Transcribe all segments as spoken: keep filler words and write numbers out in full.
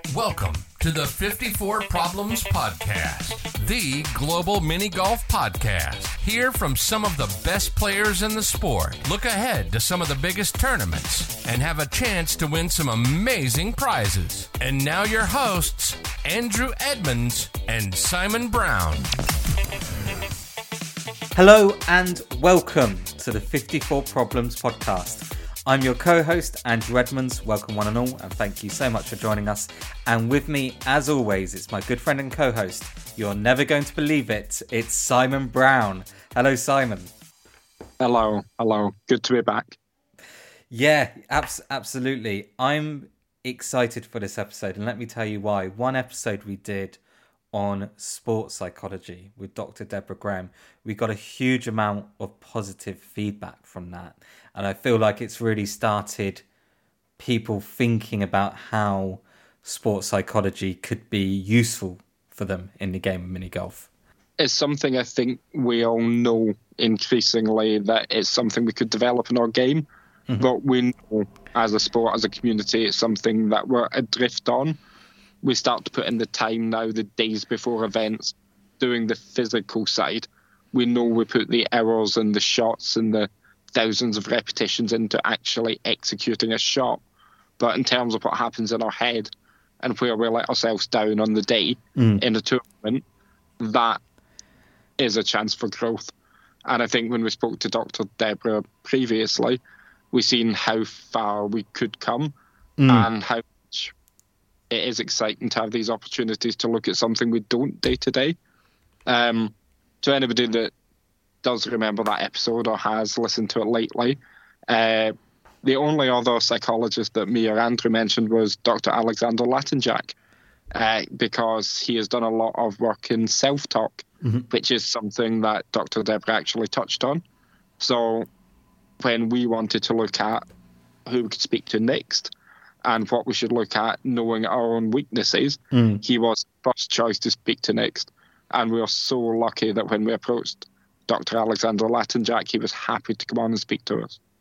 Welcome to the fifty-four Problems Podcast, the global mini golf podcast. Hear from some of the best players in the sport, look ahead to some of the biggest tournaments, and have a chance to win some amazing prizes. And now your hosts, Andrew Edmonds and Simon Brown. Hello and welcome to the fifty-four Problems Podcast. I'm your co-host, Andrew Edmonds. Welcome one and all, and thank you so much for joining us. And with me, as always, it's my good friend and co-host. You're never going to believe it. It's Simon Brown. Hello, Simon. Hello. Hello. Good to be back. Yeah, abs- absolutely. I'm excited for this episode, and let me tell you why. One episode we did on sports psychology with Doctor Deborah Graham, we got a huge amount of positive feedback from that. And I feel like it's really started people thinking about how sports psychology could be useful for them in the game of mini golf. It's something I think we all know increasingly that it's something we could develop in our game. Mm-hmm. But we know as a sport, as a community, it's something that we're adrift on. We start to put in the time now, the days before events, doing the physical side. We know we put the hours and the shots and the thousands of repetitions into actually executing a shot. But in terms of what happens in our head and where we let ourselves down on the day mm. in a tournament, that is a chance for growth. And I think when we spoke to Doctor Deborah previously, we've seen how far we could come mm. and how much it is exciting to have these opportunities to look at something we don't day to day. Um, to anybody that does remember that episode or has listened to it lately, uh, the only other psychologist that me or Andrew mentioned was Doctor Alexander Latinjak, uh, because he has done a lot of work in self-talk, mm-hmm. which is something that Doctor Deborah actually touched on. So when we wanted to look at who we could speak to next and what we should look at knowing our own weaknesses, mm. he was first choice to speak to next. And we were so lucky that when we approached Doctor Alexander Latinjak, he was happy to come on and speak to us.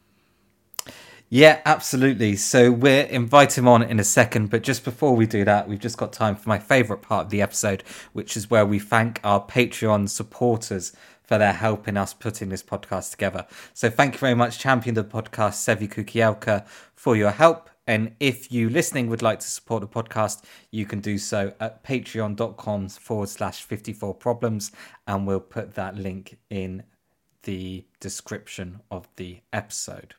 Yeah, absolutely. So we'll invite him on in a second, but just before we do that, we've just got time for my favourite part of the episode, which is where we thank our Patreon supporters for their help in us putting this podcast together. So thank you very much, champion of the podcast, Sevi Kukielka, for your help. And if you listening would like to support the podcast, you can do so at patreon.com forward slash 54 problems. And we'll put that link in the description of the episode.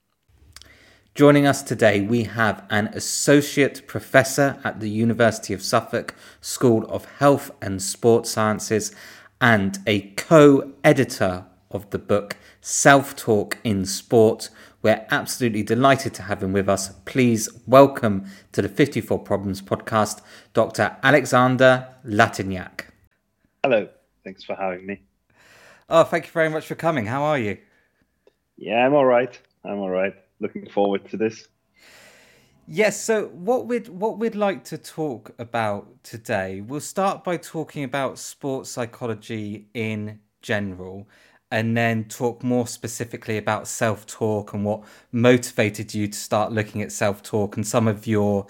Joining us today, we have an associate professor at the University of Suffolk School of Health and Sports Sciences and a co-editor of the book Self-Talk in Sport. We're absolutely delighted to have him with us. Please welcome to the fifty-four Problems Podcast, Doctor Alexander Latinjak. Hello. Thanks for having me. Oh, thank you very much for coming. How are you? Yeah, I'm all right. I'm all right. Looking forward to this. Yes, so what we'd what we'd like to talk about today, we'll start by talking about sports psychology in general, and then talk more specifically about self-talk and what motivated you to start looking at self-talk and some of your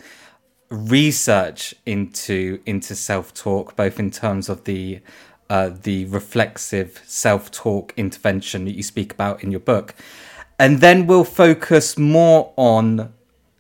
research into into self-talk, both in terms of the uh, the reflexive self-talk intervention that you speak about in your book. And then we'll focus more on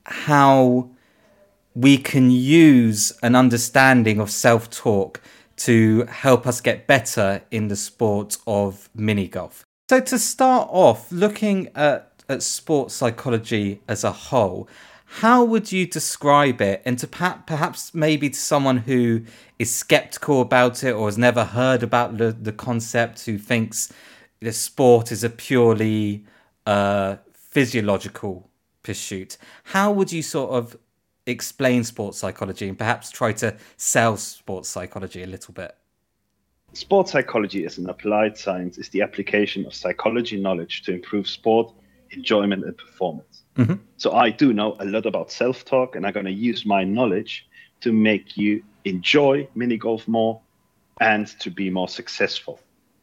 how we can use an understanding of self-talk to help us get better in the sport of mini golf. So to start off, looking at, at sports psychology as a whole, how would you describe it? And to pa- perhaps maybe to someone who is skeptical about it or has never heard about the, the concept, who thinks the sport is a purely uh, physiological pursuit, how would you sort of explain sports psychology and perhaps try to sell sports psychology a little bit? Sports psychology as an applied science is the application of psychology knowledge to improve sport, enjoyment and performance. Mm-hmm. So I do know a lot about self-talk, and I'm going to use my knowledge to make you enjoy mini golf more and to be more successful.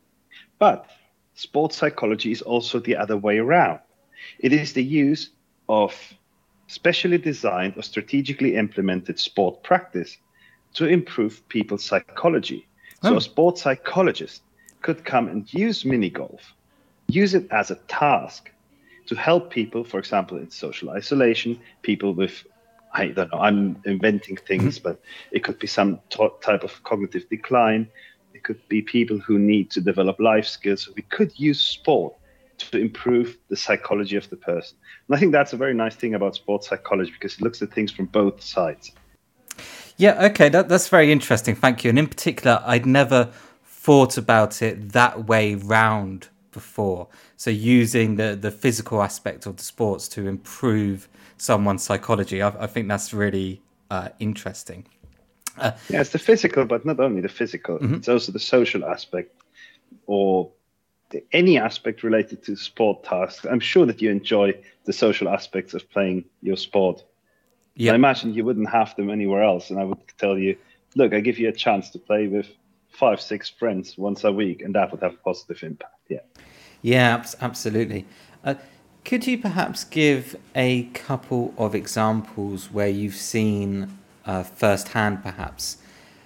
But sports psychology is also the other way around. It is the use of specially designed or strategically implemented sport practice to improve people's psychology. So Oh. a sports psychologist could come and use mini golf, use it as a task to help people, for example, in social isolation, people with, I don't know, I'm inventing things, but it could be some t- type of cognitive decline. It could be people who need to develop life skills. So we could use sport to improve the psychology of the person. And I think that's a very nice thing about sports psychology, because it looks at things from both sides. Yeah, okay, that, that's very interesting. Thank you. And in particular, I'd never thought about it that way round before. So using the, the physical aspect of the sports to improve someone's psychology, I, I think that's really uh, interesting. Uh, yeah, it's the physical, but not only the physical. Mm-hmm. It's also the social aspect, or any aspect related to sport tasks. I'm sure that you enjoy the social aspects of playing your sport. Yep. I imagine you wouldn't have them anywhere else. And I would tell you, look, I give you a chance to play with five, six friends once a week, and that would have a positive impact. Yeah. Yeah, absolutely. Uh, could you perhaps give a couple of examples where you've seen uh, firsthand, perhaps,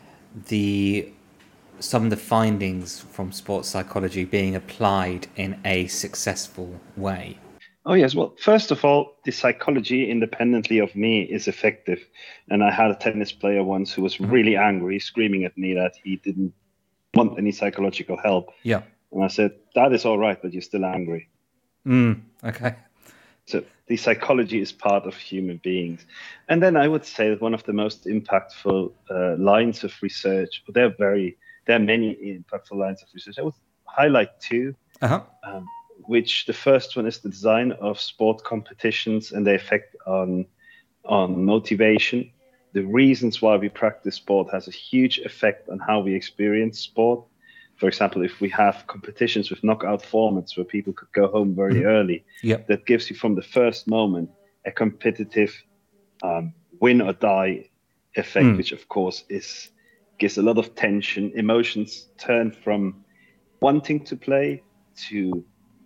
the some of the findings from sports psychology being applied in a successful way? Oh, yes. Well, first of all, the psychology independently of me is effective. And I had a tennis player once who was mm-hmm. really angry, screaming at me that he didn't want any psychological help. Yeah. And I said, that is all right, but you're still angry. Mm, okay. So the psychology is part of human beings. And then I would say that one of the most impactful uh, lines of research, well, there are very, there are many impactful lines of research. I would highlight two. Uh-huh. Um, which the first one is the design of sport competitions and the effect on on motivation. The reasons why we practice sport has a huge effect on how we experience sport. For example, if we have competitions with knockout formats where people could go home very mm-hmm. early, yep. that gives you from the first moment a competitive um, win or die effect, mm. which of course is gives a lot of tension. Emotions turn from wanting to play to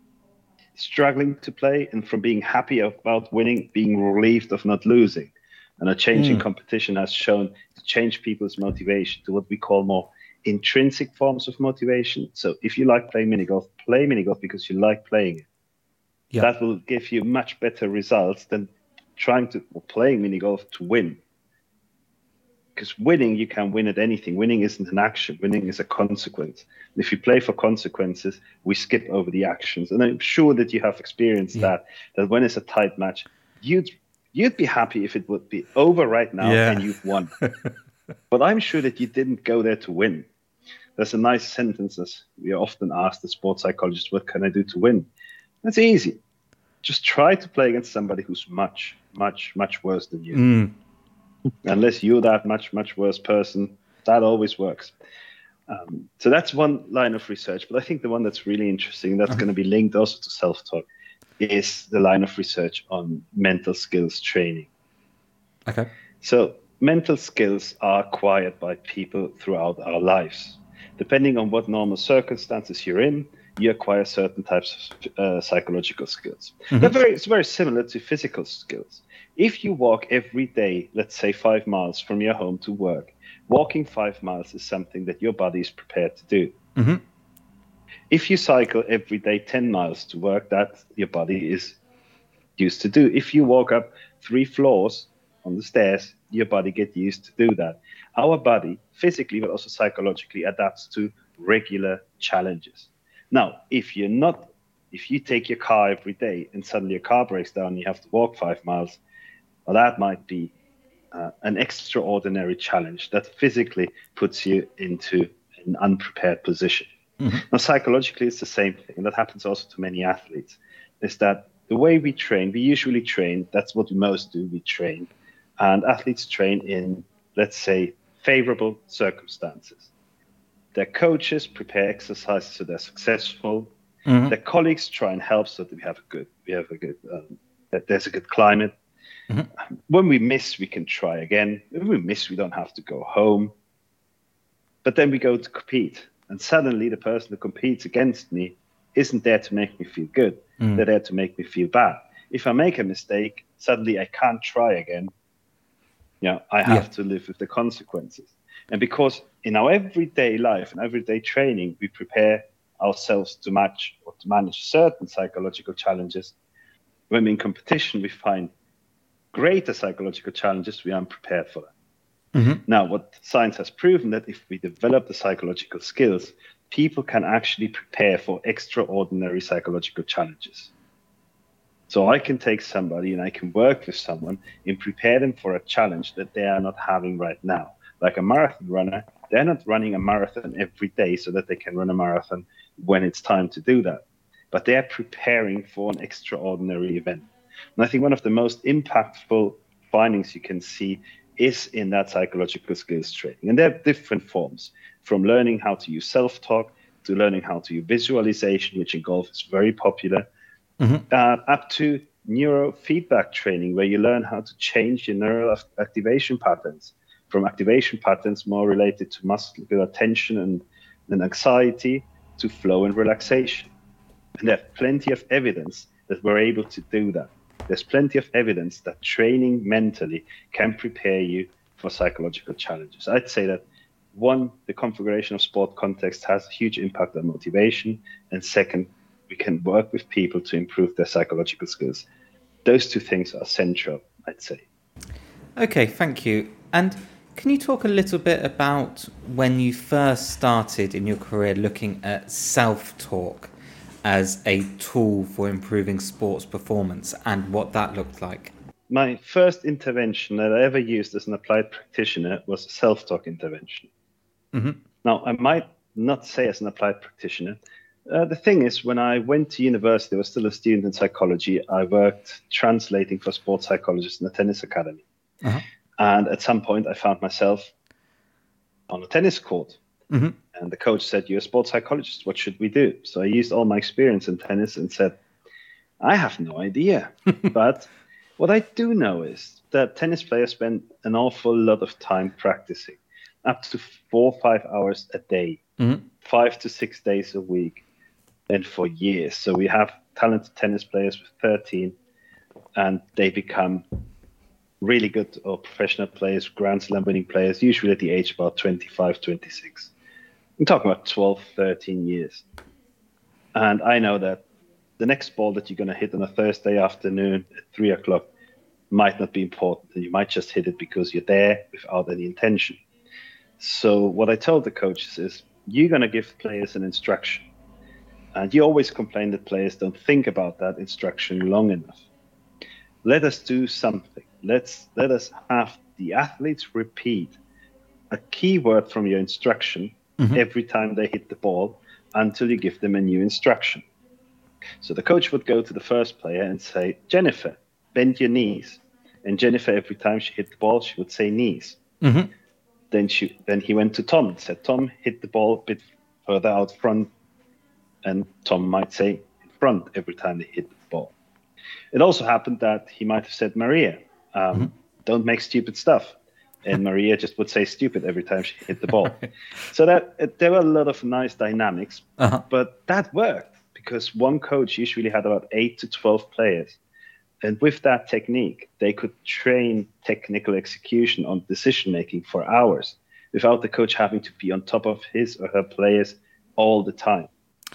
struggling to play, and from being happy about winning, being relieved of not losing. And a change mm. in competition has shown to change people's motivation to what we call more intrinsic forms of motivation. So if you like playing mini golf, play mini golf because you like playing it. Yep. That will give you much better results than trying to or playing mini golf to win. Because winning, you can win at anything. Winning isn't an action. Winning is a consequence. And if you play for consequences, we skip over the actions. And I'm sure that you have experienced yeah. that, that when it's a tight match, you'd you'd be happy if it would be over right now yeah. and you've won. But I'm sure that you didn't go there to win. There's a nice sentence that we are often asked as sports psychologists, what can I do to win? That's easy. Just try to play against somebody who's much, much, much worse than you. Mm. Unless you're that much, much worse person, that always works. Um, so that's one line of research. But I think the one that's really interesting, that's uh-huh. going to be linked also to self-talk, is the line of research on mental skills training. Okay. So mental skills are acquired by people throughout our lives. Depending on what normal circumstances you're in, you acquire certain types of uh, psychological skills. Mm-hmm. They're very, it's very similar to physical skills. If you walk every day, let's say five miles from your home to work, walking five miles is something that your body is prepared to do. Mm-hmm. If you cycle every day ten miles to work, that your body is used to do. If you walk up three floors on the stairs, your body gets used to do that. Our body, physically but also psychologically, adapts to regular challenges. Now, if you're not, if you take your car every day and suddenly your car breaks down and you have to walk five miles, well, that might be uh, an extraordinary challenge that physically puts you into an unprepared position. Mm-hmm. Now, psychologically, it's the same thing. And that happens also to many athletes, is that the way we train, we usually train, that's what we most do, we train. And athletes train in, let's say, favorable circumstances. Their coaches prepare exercises so they're successful. Mm-hmm. Their colleagues try and help so that we have a good, we have a good, um, that there's a good climate. Mm-hmm. When we miss, we can try again. If we miss, we don't have to go home. But then we go to compete, and suddenly the person who competes against me isn't there to make me feel good. Mm. They're there to make me feel bad. If I make a mistake, suddenly I can't try again. You know, I have Yeah. to live with the consequences. And because in our everyday life and everyday training, we prepare ourselves to match or to manage certain psychological challenges, when we're in competition, we find greater psychological challenges, we aren't prepared for that. Mm-hmm. Now, what science has proven that if we develop the psychological skills, people can actually prepare for extraordinary psychological challenges. So I can take somebody and I can work with someone and prepare them for a challenge that they are not having right now. Like a marathon runner, they're not running a marathon every day so that they can run a marathon when it's time to do that. But they are preparing for an extraordinary event. And I think one of the most impactful findings you can see is in that psychological skills training. And there are different forms, from learning how to use self-talk to learning how to use visualization, which in golf is very popular, mm-hmm. uh, up to neurofeedback training, where you learn how to change your neural activation patterns, from activation patterns more related to muscular tension and, and anxiety to flow and relaxation. And there's plenty of evidence that we're able to do that. There's plenty of evidence that training mentally can prepare you for psychological challenges. I'd say that, one, the configuration of sport context has a huge impact on motivation. And second, we can work with people to improve their psychological skills. Those two things are central, I'd say. Okay, thank you. And can you talk a little bit about when you first started in your career looking at self-talk as a tool for improving sports performance and what that looked like? My first intervention that I ever used as an applied practitioner was a self-talk intervention. Mm-hmm. Now, I might not say as an applied practitioner. Uh, the thing is, when I went to university, I was still a student in psychology. I worked translating for sports psychologists in a tennis academy. Uh-huh. And at some point, I found myself on a tennis court. Mm-hmm. And the coach said, "You're a sports psychologist. What should we do?" So I used all my experience in tennis and said, "I have no idea." But what I do know is that tennis players spend an awful lot of time practicing, up to four or five hours a day, mm-hmm. five to six days a week, and for years. So we have talented tennis players with thirteen, and they become really good or professional players, Grand Slam winning players, usually at the age of about twenty-five, twenty-six. I'm talking about twelve, thirteen years. And I know that the next ball that you're going to hit on a Thursday afternoon at three o'clock might not be important. And you might just hit it because you're there without any intention. So what I told the coaches is, you're going to give players an instruction. And you always complain that players don't think about that instruction long enough. Let us do something. Let's let us have the athletes repeat a key word from your instruction mm-hmm. every time they hit the ball until you give them a new instruction. So the coach would go to the first player and say, "Jennifer, bend your knees." And Jennifer, every time she hit the ball, she would say knees. Mm-hmm. Then she, then he went to Tom and said, "Tom, hit the ball a bit further out front." And Tom might say in front every time they hit the ball. It also happened that he might have said, "Maria, um, mm-hmm. don't make stupid stuff." And Maria just would say stupid every time she hit the ball. So that it, there were a lot of nice dynamics, uh-huh. but that worked because one coach usually had about eight to twelve players. And with that technique, they could train technical execution on decision-making for hours without the coach having to be on top of his or her players all the time.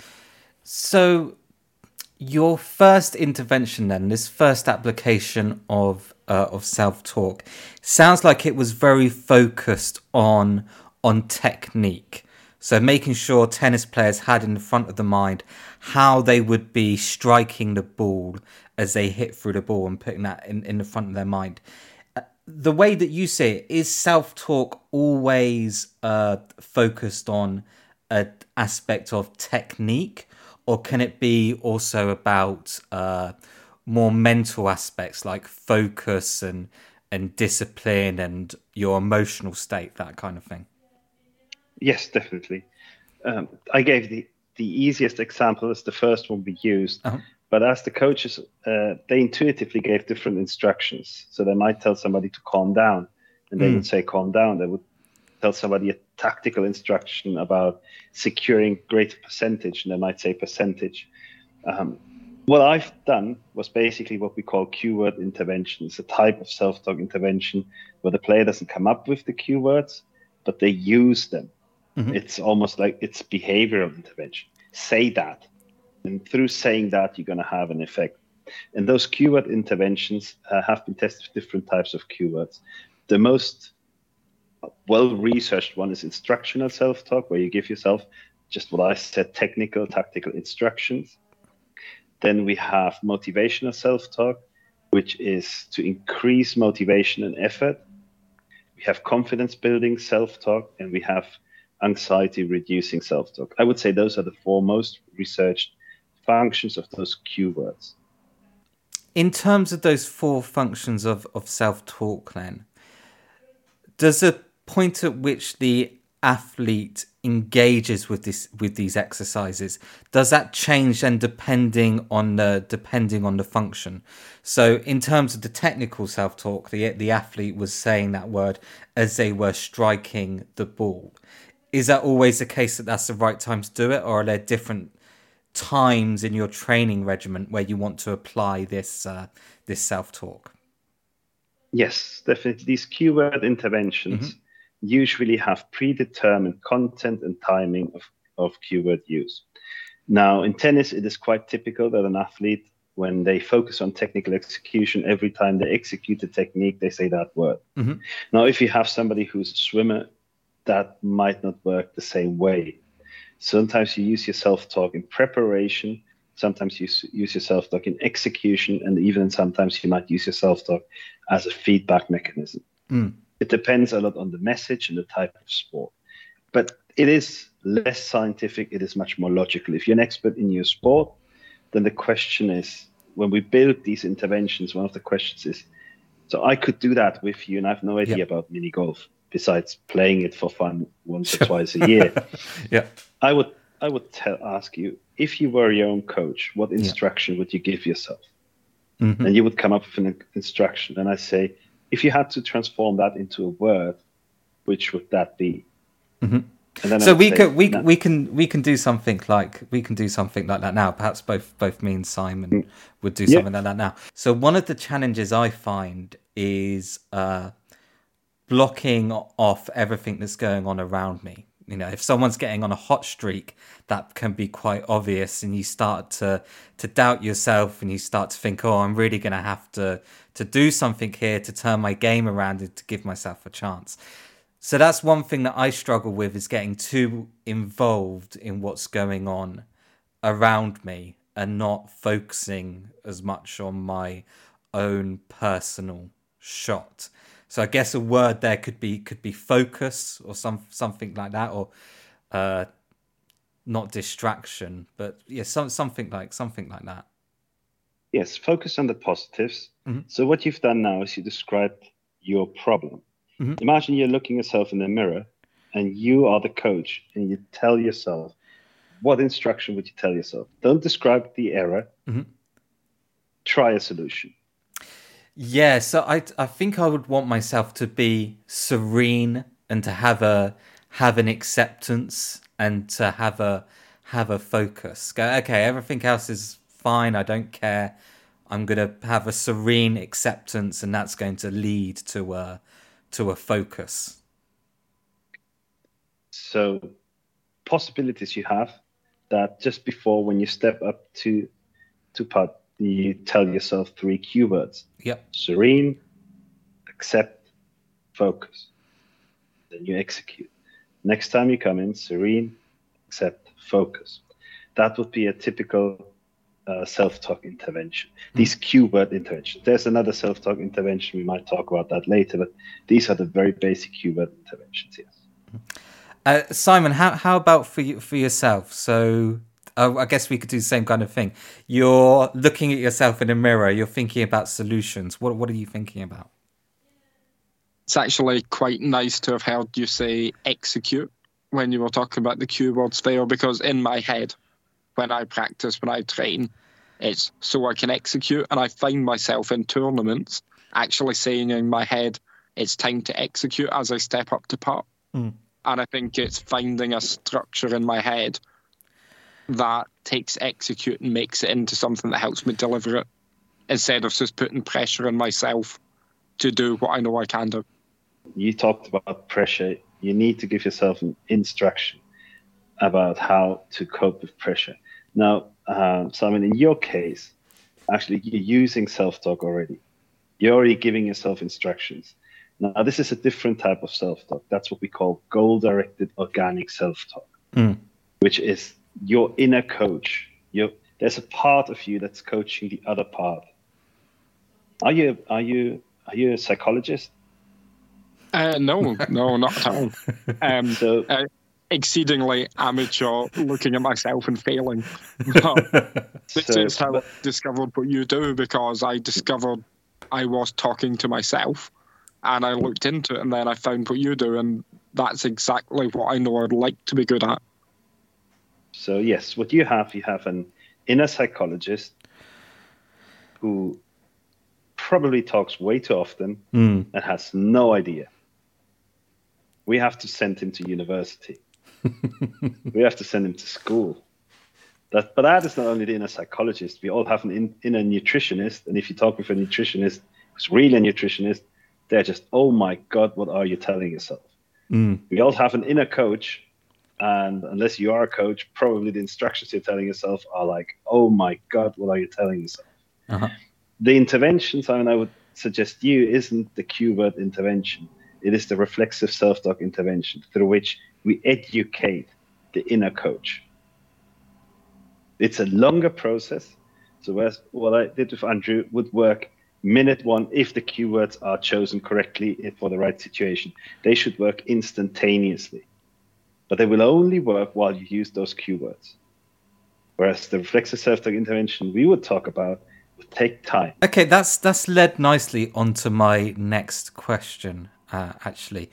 So your first intervention then, this first application of uh, of self-talk, sounds like it was very focused on on technique. So making sure tennis players had in the front of the mind how they would be striking the ball as they hit through the ball and putting that in, in the front of their mind. Uh, the way that you see it, is self-talk always uh, focused on an aspect of technique? Or can it be also about uh, more mental aspects like focus and and discipline and your emotional state, that kind of thing? Yes, definitely. Um, I gave the, the easiest example as the first one we used. Uh-huh. But as the coaches, uh, they intuitively gave different instructions. So they might tell somebody to calm down, and they mm. would say calm down. They would tell somebody a tactical instruction about securing greater percentage, and they might say percentage. Um, what I've done was basically what we call keyword intervention. It's a type of self-talk intervention where the player doesn't come up with the keywords, but they use them. Mm-hmm. It's almost like it's behavioral intervention. Say that. And through saying that, you're going to have an effect. And those keyword interventions uh, have been tested with different types of keywords. The most well-researched one is instructional self-talk, where you give yourself just what I said, technical, tactical instructions. Then we have motivational self-talk, which is to increase motivation and effort. We have confidence-building self-talk, and we have anxiety-reducing self-talk. I would say those are the four most researched functions of those keywords. In terms of those four functions of, of self-talk, then, does the point at which the athlete engages with this with these exercises, does that change then depending on the depending on the function? So in terms of the technical self-talk, the the athlete was saying that word as they were striking the ball. Is that always the case that that's the right time to do it, or are there different times in your training regimen where you want to apply this uh, this self-talk? Yes, definitely. These keyword interventions mm-hmm. usually have predetermined content and timing of, of keyword use. Now, in tennis, it is quite typical that an athlete, when they focus on technical execution, every time they execute the technique, they say that word. Mm-hmm. Now, if you have somebody who's a swimmer, that might not work the same way. Sometimes you use your self-talk in preparation. Sometimes you use your self-talk in execution, and even sometimes you might use your self-talk as a feedback mechanism. Mm. It depends a lot on the message and the type of sport. But it is less scientific. It is much more logical. If you're an expert in your sport, then the question is, when we build these interventions, one of the questions is, so I could do that with you, and I have no idea yep. about mini golf, besides playing it for fun once or twice a year. yeah. I would I would tell, ask you, if you were your own coach, what instruction yeah. would you give yourself? Mm-hmm. And you would come up with an instruction. And I say, if you had to transform that into a word, which would that be? Mm-hmm. And then so we say, could we no. we can we can do something like we can do something like that now. Perhaps both both me and Simon mm. would do something yeah. like that now. So one of the challenges I find is uh, blocking off everything that's going on around me. You know, if someone's getting on a hot streak, that can be quite obvious, and you start to to doubt yourself, and you start to think, "Oh, I'm really going to have to to do something here to turn my game around and to give myself a chance." So that's one thing that I struggle with, is getting too involved in what's going on around me and not focusing as much on my own personal shot. So I guess a word there could be could be focus or some something like that, or uh, not distraction, but yeah, some something like something like that. Yes, focus on the positives. Mm-hmm. So what you've done now is you described your problem. Mm-hmm. Imagine you're looking yourself in the mirror, and you are the coach, and you tell yourself, what instruction would you tell yourself? Don't describe the error. Mm-hmm. Try a solution. Yeah, so I I think I would want myself to be serene and to have a have an acceptance and to have a have a focus. Go, okay, everything else is fine. I don't care. I'm gonna have a serene acceptance, and that's going to lead to a to a focus. So, possibilities you have that just before when you step up to to putt, you tell yourself three keywords. Yep. Serene, accept, focus. Then you execute. Next time you come in, serene, accept, focus. That would be a typical uh, self-talk intervention. Mm-hmm. These keyword interventions. There's another self-talk intervention. We might talk about that later, but these are the very basic keyword interventions, yes. Uh, Simon, how how about for you, for yourself? So uh, I guess we could do the same kind of thing. You're looking at yourself in a mirror. You're thinking about solutions. What what are you thinking about? It's actually quite nice to have heard you say execute when you were talking about the keywords there, because in my head, when I practice, when I train, it's so I can execute. And I find myself in tournaments actually saying in my head, it's time to execute as I step up to putt. Mm. And I think it's finding a structure in my head that takes execute and makes it into something that helps me deliver it, instead of just putting pressure on myself to do what I know I can do. You talked about pressure. You need to give yourself an instruction about how to cope with pressure. Now, um, Simon, in your case, actually, you're using self-talk already. You're already giving yourself instructions. Now, this is a different type of self-talk. That's what we call goal-directed organic self-talk, mm. which is your inner coach. You're, there's a part of you that's coaching the other part. Are you? Are you? Are you a psychologist? Uh, no, no, not at all. Um, so, uh, exceedingly amateur, looking at myself and failing. But this so, is how but, I discovered what you do, because I discovered I was talking to myself, and I looked into it, and then I found what you do, and that's exactly what I know I'd like to be good at. So yes, what you have, you have an inner psychologist who probably talks way too often mm. and has no idea. We have to send him to university. We have to send him to school. That, but that is not only the inner psychologist. We all have an in, inner nutritionist. And if you talk with a nutritionist who's really a nutritionist, they're just, oh my God, what are you telling yourself? Mm. We all have an inner coach. And unless you are a coach, probably the instructions you're telling yourself are like, oh my God, what are you telling yourself? Uh-huh. The interventions, I mean, I would suggest you, isn't the keyword intervention. It is the reflexive self-talk intervention through which we educate the inner coach. It's a longer process. So whereas what I did with Andrew would work minute one if the keywords are chosen correctly for the right situation. They should work instantaneously. But they will only work while you use those keywords. Whereas the reflexive self-talk intervention we would talk about would take time. Okay, that's that's led nicely onto my next question, uh, actually.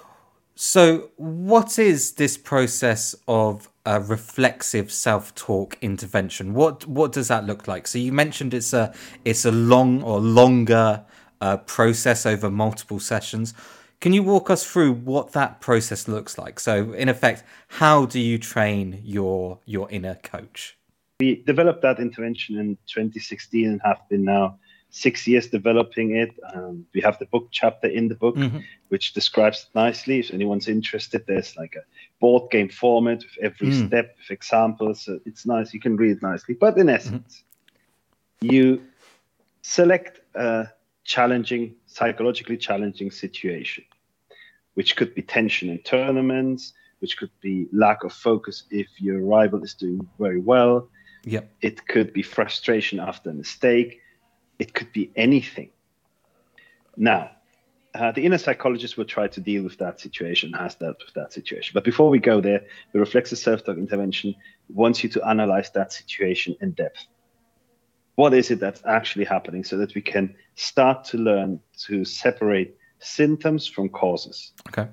So what is this process of a reflexive self-talk intervention? What what does that look like? So you mentioned it's a it's a long or longer uh, process over multiple sessions. Can you walk us through what that process looks like? So in effect, how do you train your your inner coach? We developed that intervention in twenty sixteen and have been now six years developing it. Um, we have the book chapter in the book, mm-hmm. which describes it nicely. If anyone's interested, there's like a board game format with every mm. step, with examples. So it's nice. You can read it nicely. But in essence, mm-hmm. you select a challenging, psychologically challenging situation, which could be tension in tournaments, which could be lack of focus if your rival is doing very well. Yep. It could be frustration after a mistake. It could be anything. Now, uh, the inner psychologist will try to deal with that situation, has dealt with that situation. But before we go there, the reflexive self-talk intervention wants you to analyze that situation in depth. What is it that's actually happening so that we can start to learn to separate symptoms from causes. Okay.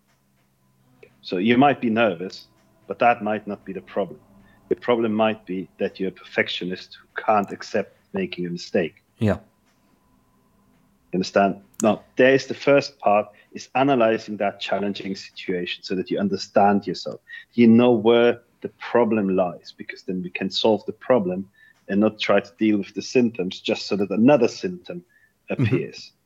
So you might be nervous, but that might not be the problem. The problem might be that you're a perfectionist who can't accept making a mistake. Yeah. Understand? Now, there is the first part, is analyzing that challenging situation so that you understand yourself. You know where the problem lies, because then we can solve the problem and not try to deal with the symptoms just so that another symptom appears. Mm-hmm.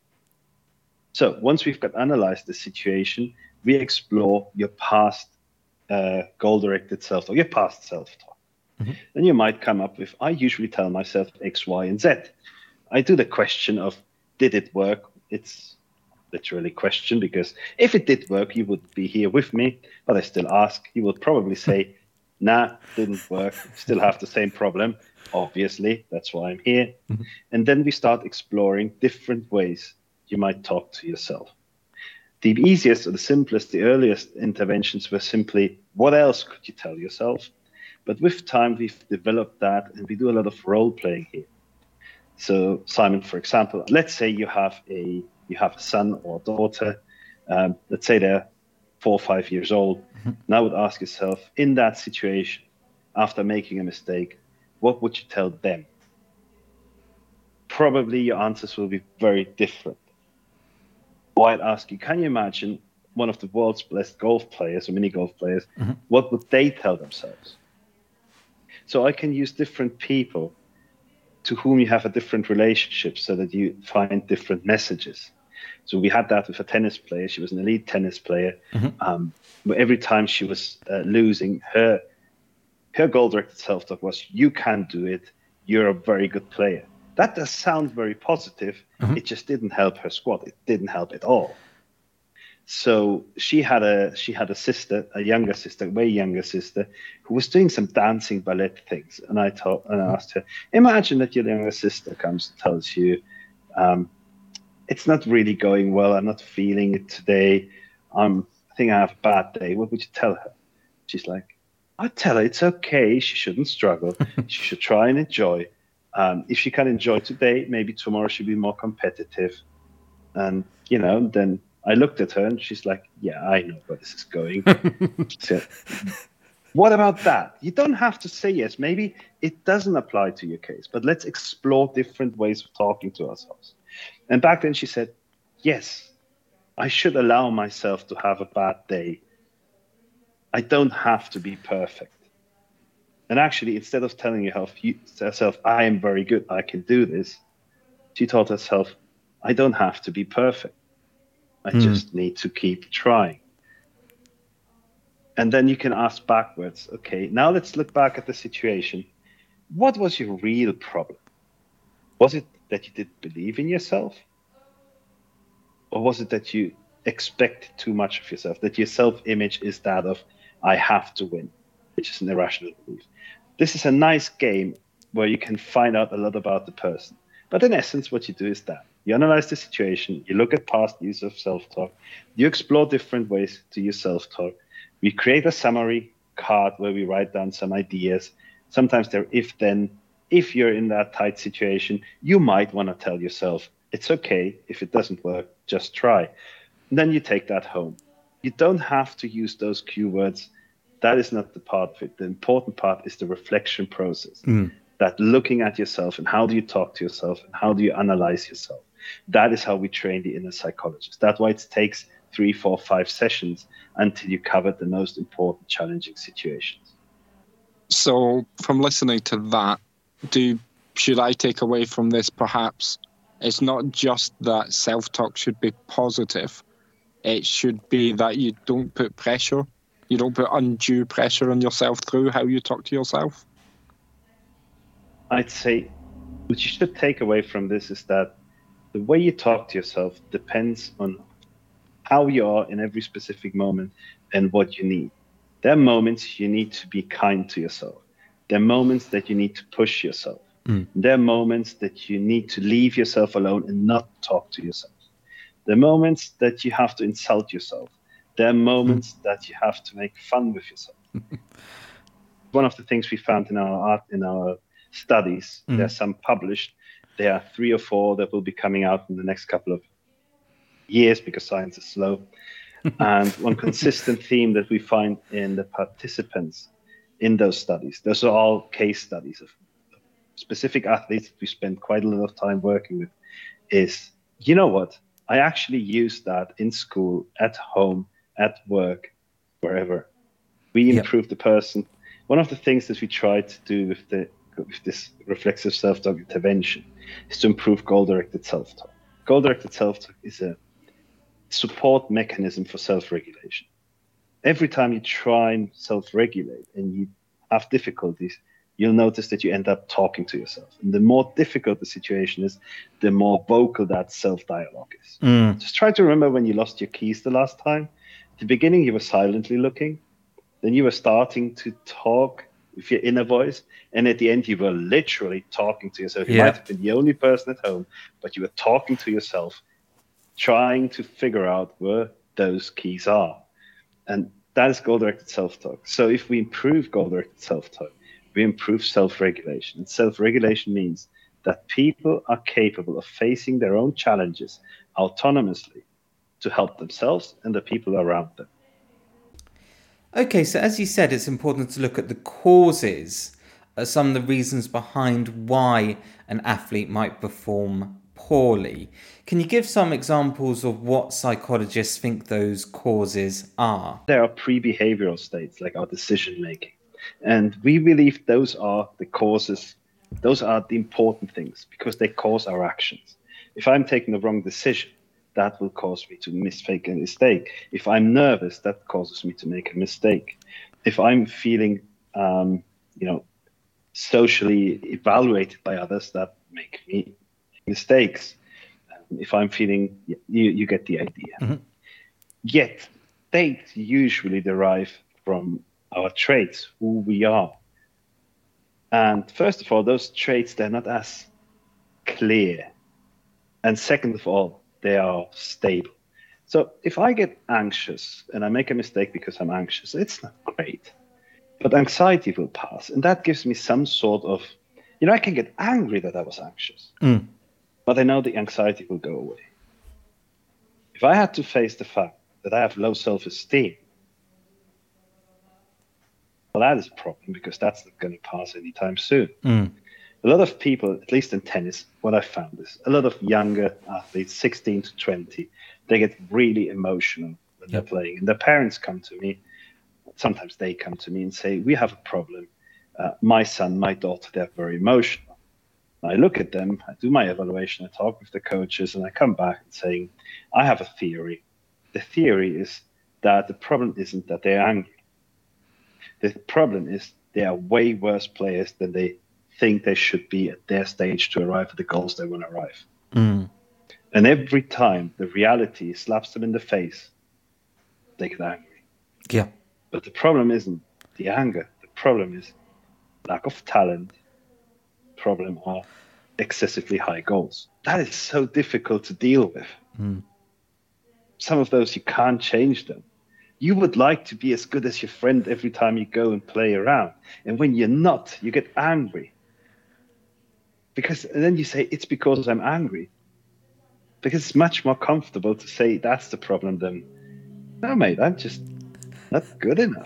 So once we've got analyzed the situation, we explore your past uh, goal-directed self-talk, your past self-talk. Mm-hmm. Then you might come up with, I usually tell myself X, Y, and Z. I do the question of, did it work? It's literally a question, because if it did work, you would be here with me, but I still ask. You will probably say, nah, didn't work. Still have the same problem. Obviously, that's why I'm here. Mm-hmm. And then we start exploring different ways you might talk to yourself. The easiest or the simplest, the earliest interventions were simply, what else could you tell yourself? But with time, we've developed that, and we do a lot of role playing here. So, Simon, for example, let's say you have a you have a son or daughter. Um, let's say they're four or five years old. Mm-hmm. Now, I would ask yourself, in that situation, after making a mistake, what would you tell them? Probably your answers will be very different. Or I'd ask you, can you imagine one of the world's best golf players or mini golf players, mm-hmm. what would they tell themselves? So I can use different people to whom you have a different relationship so that you find different messages. So we had that with a tennis player. She was an elite tennis player. Mm-hmm. Um, but every time she was uh, losing, her her goal-directed self-talk was, you can do it. You're a very good player. That does sound very positive. Mm-hmm. It just didn't help her squad. It didn't help at all. So she had a she had a sister, a younger sister, way younger sister, who was doing some dancing ballet things. And I told, and I asked her, imagine that your younger sister comes and tells you, um, it's not really going well. I'm not feeling it today. Um, I think I have a bad day. What would you tell her? She's like, I'd tell her it's okay. She shouldn't struggle. She should try and enjoy. Um, if she can enjoy today, maybe tomorrow she'll be more competitive. And, you know, then I looked at her and she's like, yeah, I know where this is going. So, what about that? You don't have to say yes. Maybe it doesn't apply to your case, but let's explore different ways of talking to ourselves. And back then she said, yes, I should allow myself to have a bad day. I don't have to be perfect. And actually, instead of telling herself, I am very good, I can do this, she told herself, I don't have to be perfect. I mm. just need to keep trying. And then you can ask backwards, okay, now let's look back at the situation. What was your real problem? Was it that you didn't believe in yourself? Or was it that you expect too much of yourself, that your self-image is that of, I have to win, which is an irrational belief. This is a nice game where you can find out a lot about the person. But in essence, what you do is that you analyze the situation, you look at past use of self-talk, you explore different ways to use self-talk. We create a summary card where we write down some ideas. Sometimes they're if then, if you're in that tight situation, you might want to tell yourself, it's okay, if it doesn't work, just try. And then you take that home. You don't have to use those cue words. That is not the part of it. The important part is the reflection process. Mm. That looking at yourself and how do you talk to yourself and how do you analyze yourself. That is how we train the inner psychologist. That's why it takes three, four, five sessions until you cover the most important, challenging situations. So from listening to that, do should I take away from this perhaps it's not just that self-talk should be positive. It should be that you don't put pressure. You don't put undue pressure on yourself through how you talk to yourself. I'd say what you should take away from this is that the way you talk to yourself depends on how you are in every specific moment and what you need. There are moments you need to be kind to yourself. There are moments that you need to push yourself. Mm. There are moments that you need to leave yourself alone and not talk to yourself. There are moments that you have to insult yourself. There are moments mm. that you have to make fun with yourself. One of the things we found in our art, in our studies, mm. there are some published. There are three or four that will be coming out in the next couple of years because science is slow. And one consistent theme that we find in the participants in those studies, those are all case studies of specific athletes that we spend quite a lot of time working with, is, you know what? I actually use that in school, at home, at work, wherever. We improve yep. the person. One of the things that we try to do with the with this reflexive self-talk intervention is to improve goal-directed self-talk. Goal-directed self-talk is a support mechanism for self-regulation. Every time you try and self-regulate and you have difficulties, you'll notice that you end up talking to yourself. And the more difficult the situation is, the more vocal that self-dialogue is. Mm. Just try to remember when you lost your keys the last time. At the beginning, you were silently looking. Then you were starting to talk with your inner voice. And at the end, you were literally talking to yourself. You yeah. might have been the only person at home, but you were talking to yourself, trying to figure out where those keys are. And that is goal-directed self-talk. So if we improve goal-directed self-talk, we improve self-regulation. And self-regulation means that people are capable of facing their own challenges autonomously to help themselves and the people around them. Okay, so as you said, it's important to look at the causes, uh, some of the reasons behind why an athlete might perform poorly. Can you give some examples of what psychologists think those causes are? There are pre-behavioral states like our decision-making. And we believe those are the causes, those are the important things, because they cause our actions. If I'm taking the wrong decision, that will cause me to make a mistake. If I'm nervous, that causes me to make a mistake. If I'm feeling, um, you know, socially evaluated by others, that make me mistakes. Um, if I'm feeling, you, you get the idea. Mm-hmm. Yet, they usually derive from our traits, who we are. And first of all, those traits, they're not as clear. And second of all, they are stable. So if I get anxious and I make a mistake because I'm anxious, it's not great. But anxiety will pass. And that gives me some sort of, you know, I can get angry that I was anxious. Mm. But I know the anxiety will go away. If I had to face the fact that I have low self-esteem, well, that is a problem, because that's not going to pass anytime soon. Mm. A lot of people, at least in tennis, what I found is a lot of younger athletes, sixteen to twenty, they get really emotional when yep. they're playing. And their parents come to me, sometimes they come to me and say, we have a problem. Uh, my son, my daughter, they're very emotional. And I look at them, I do my evaluation, I talk with the coaches, and I come back and saying, I have a theory. The theory is that the problem isn't that they're angry. The problem is they are way worse players than they think they should be at their stage to arrive at the goals they want to arrive. Mm. And every time the reality slaps them in the face, they get angry. Yeah. But the problem isn't the anger. The problem is lack of talent. The problem are excessively high goals. That is so difficult to deal with. Mm. Some of those, you can't change them. You would like to be as good as your friend every time you go and play around. And when you're not, you get angry. Because and then you say, it's because I'm angry. Because it's much more comfortable to say that's the problem than, no, mate, I'm just not good enough.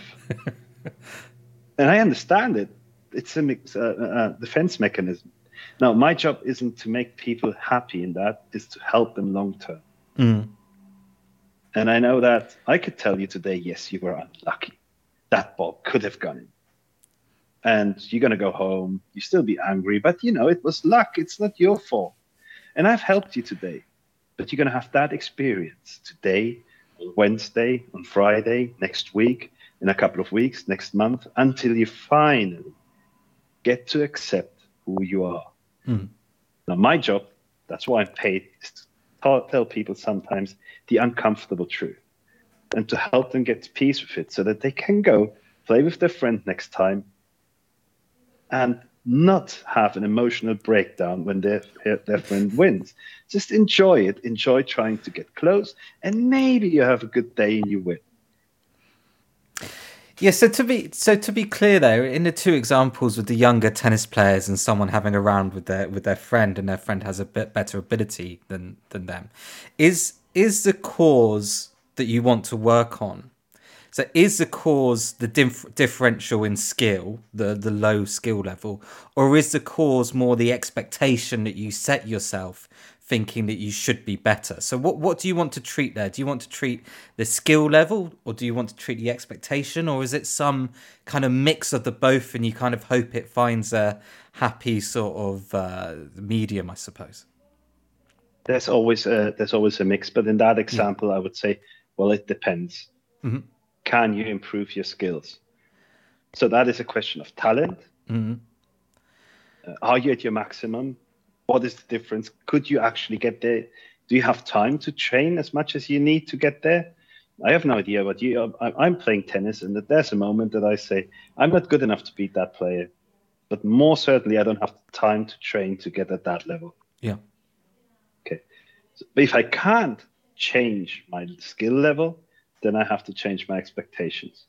And I understand it. It's a mix, uh, uh, defense mechanism. Now, my job isn't to make people happy in that, it's to help them long term. Mm. And I know that I could tell you today, yes, you were unlucky. That ball could have gone in. And you're going to go home. You still be angry. But, you know, it was luck. It's not your fault. And I've helped you today. But you're going to have that experience today, on Wednesday, on Friday, next week, in a couple of weeks, next month, until you finally get to accept who you are. Mm. Now, my job, that's why I'm paid, is to tell people sometimes the uncomfortable truth and to help them get to peace with it so that they can go play with their friend next time and not have an emotional breakdown when their their friend wins. Just enjoy it. Enjoy trying to get close, and maybe you have a good day and you win. Yeah, so to be so to be clear though, in the two examples with the younger tennis players and someone having a round with their with their friend and their friend has a bit better ability than than them, is is the cause that you want to work on? So is the cause the dif- differential in skill, the the low skill level, or is the cause more the expectation that you set yourself, thinking that you should be better? So what, what do you want to treat there? Do you want to treat the skill level, or do you want to treat the expectation, or is it some kind of mix of the both and you kind of hope it finds a happy sort of uh, medium, I suppose? There's always a, there's always a mix, but in that example, yeah. I would say, well, it depends. Mm-hmm. Can you improve your skills? So that is a question of talent. Mm-hmm. Uh, are you at your maximum? What is the difference? Could you actually get there? Do you have time to train as much as you need to get there? I have no idea, but you, I'm playing tennis, and there's a moment that I say, I'm not good enough to beat that player. But more certainly, I don't have time to train to get at that level. Yeah. Okay. So, but if I can't change my skill level, then I have to change my expectations.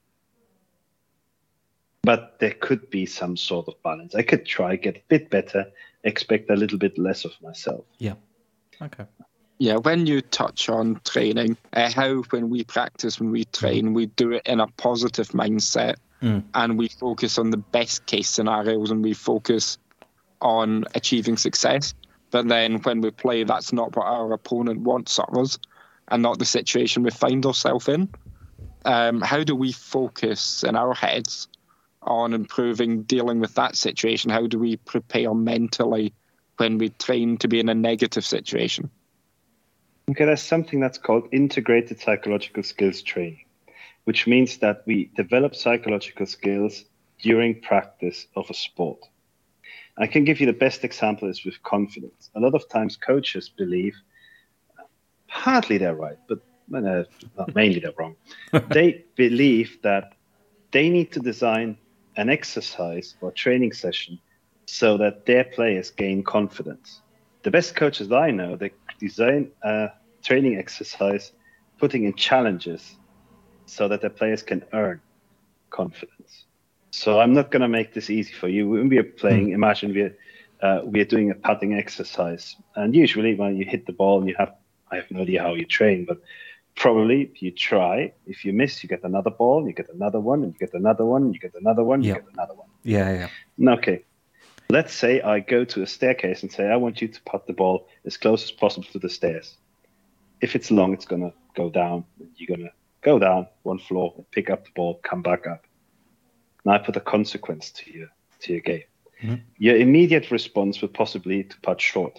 But there could be some sort of balance. I could try, get a bit better, expect a little bit less of myself. Yeah. Okay. Yeah, when you touch on training, uh, how when we practice, when we train, we do it in a positive mindset mm. and we focus on the best case scenarios and we focus on achieving success. But then when we play, that's not what our opponent wants of us and not the situation we find ourselves in. Um, how do we focus in our heads on improving dealing with that situation? How do we prepare mentally when we train to be in a negative situation? Okay, there's something that's called integrated psychological skills training, which means that we develop psychological skills during practice of a sport. I can give you the best example is with confidence. A lot of times coaches believe, partly they're right, but uh, not mainly they're wrong. They believe that they need to design an exercise or training session so that their players gain confidence. The best coaches I know, they design a training exercise, putting in challenges so that their players can earn confidence. So I'm not going to make this easy for you. When we are playing, mm. imagine we're, uh, we are doing a putting exercise. And usually when you hit the ball, and you have, I have no idea how you train, but probably you try. If you miss, you get another ball, you get another one, and you get another one, you get another one, you yep. get another one. Yeah, yeah. Okay. Let's say I go to a staircase and say, I want you to putt the ball as close as possible to the stairs. If it's long, it's going to go down. You're going to go down one floor, pick up the ball, come back up. Now I put a consequence to your to your game. Mm-hmm. Your immediate response would possibly to putt short.